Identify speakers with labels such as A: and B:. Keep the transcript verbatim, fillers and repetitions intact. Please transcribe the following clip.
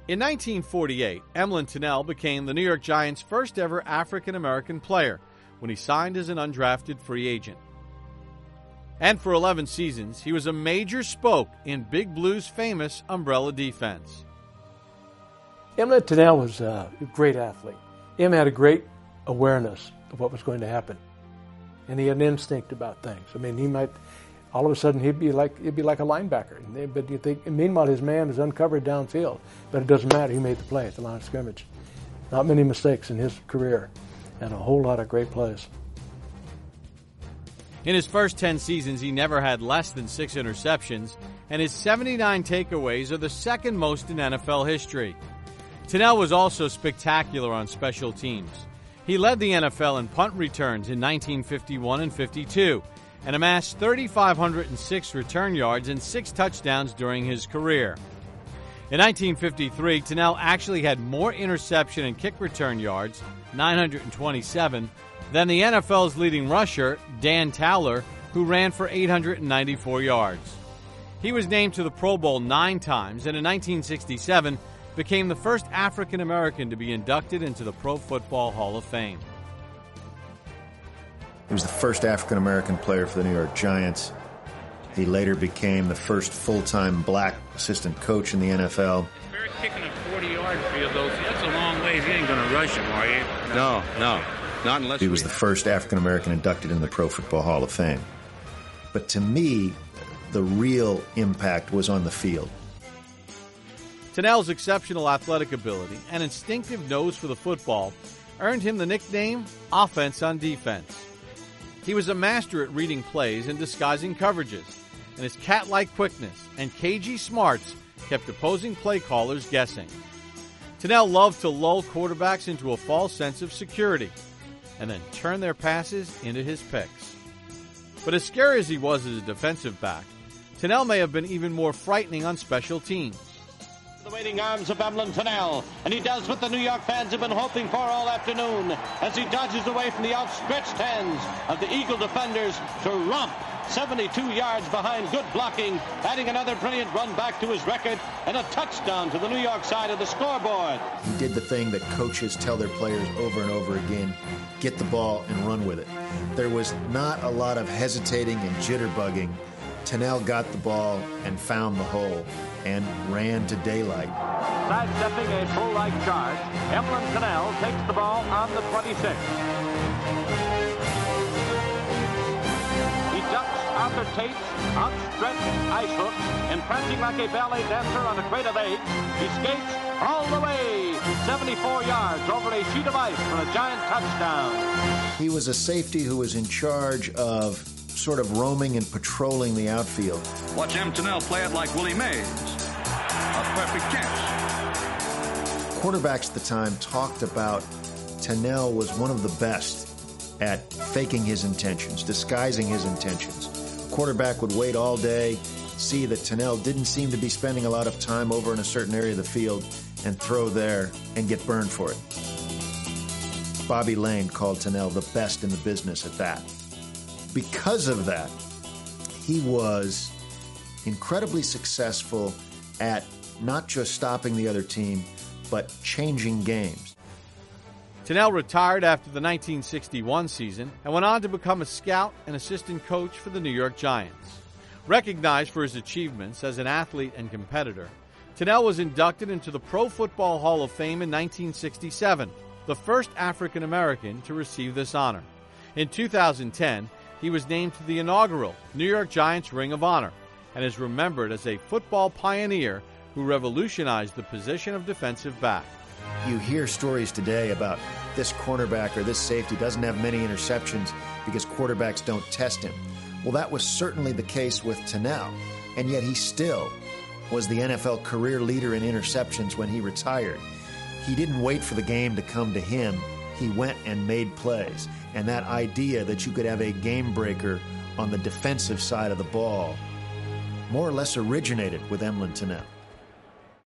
A: In nineteen forty-eight, Emlen Tunnell became the New York Giants' first ever African-American player when he signed as an undrafted free agent. And for eleven seasons, he was a major spoke in Big Blue's famous umbrella defense.
B: Emlen Tunnell was a great athlete. Em had a great awareness of what was going to happen, and he had an instinct about things. I mean, he might, all of a sudden, he'd be like he'd be like a linebacker. But you think, meanwhile, his man is uncovered downfield. But it doesn't matter. He made the play at the line of scrimmage. Not many mistakes in his career, and a whole lot of great plays.
A: In his first ten seasons, he never had less than six interceptions, and his seventy-nine takeaways are the second most in N F L history. Tunnell was also spectacular on special teams. He led the N F L in punt returns in nineteen fifty-one and fifty-two, and amassed three thousand five hundred six return yards and six touchdowns during his career. In nineteen fifty-three, Tunnell actually had more interception and kick return yards, nine hundred twenty-seven, than the N F L's leading rusher, Dan Towler, who ran for eight hundred ninety-four yards. He was named to the Pro Bowl nine times, and in nineteen sixty-seven became the first African-American to be inducted into the Pro Football Hall of Fame.
C: He was the first African-American player for the New York Giants. He later became the first full-time black assistant coach in the N F L.
D: Barrett kicking a forty-yard field, though, that's a long ways. You ain't going to rush him, are you?
E: No, no, not unless
C: he was the first African-American inducted in the Pro Football Hall of Fame. But to me, the real impact was on the field.
A: Tunnell's exceptional athletic ability and instinctive nose for the football earned him the nickname Offense on Defense. He was a master at reading plays and disguising coverages, and his cat-like quickness and cagey smarts kept opposing play callers guessing. Tunnell loved to lull quarterbacks into a false sense of security and then turn their passes into his picks. But as scary as he was as a defensive back, Tunnell may have been even more frightening on special teams.
F: The waiting arms of Emlen Tunnell, and he does what the New York fans have been hoping for all afternoon as he dodges away from the outstretched hands of the Eagle defenders to romp seventy-two yards behind good blocking, adding another brilliant run back to his record and a touchdown to the New York side of the scoreboard.
C: He did the thing that coaches tell their players over and over again, get the ball and run with it. There was not a lot of hesitating and jitterbugging. Tunnell got the ball and found the hole and ran to daylight.
F: Sidestepping a full-like charge, Emlen Tunnell takes the ball on the twenty-six. He ducks Arthur Tate's outstretched ice hooks, and prancing like a ballet dancer on a crate of eggs, he skates all the way, seventy-four yards over a sheet of ice for a Giant touchdown.
C: He was a safety who was in charge of sort of roaming and patrolling the outfield.
E: Watch Em Tunnell play it like Willie Mays. A perfect catch.
C: Quarterbacks at the time talked about Tunnell was one of the best at faking his intentions, disguising his intentions. Quarterback would wait all day, see that Tunnell didn't seem to be spending a lot of time over in a certain area of the field, and throw there and get burned for it. Bobby Lane called Tunnell the best in the business at that. Because of that, he was incredibly successful at not just stopping the other team, but changing games.
A: Tunnell retired after the nineteen sixty-one season and went on to become a scout and assistant coach for the New York Giants. Recognized for his achievements as an athlete and competitor, Tunnell was inducted into the Pro Football Hall of Fame in nineteen sixty-seven, the first African American to receive this honor. In two thousand ten, he was named to the inaugural New York Giants Ring of Honor and is remembered as a football pioneer who revolutionized the position of defensive back.
C: You hear stories today about this cornerback or this safety doesn't have many interceptions because quarterbacks don't test him. Well, that was certainly the case with Tunnell, and yet he still was the N F L career leader in interceptions when he retired. He didn't wait for the game to come to him. He went and made plays. And that idea that you could have a game breaker on the defensive side of the ball more or less originated with Emlen Tunnell.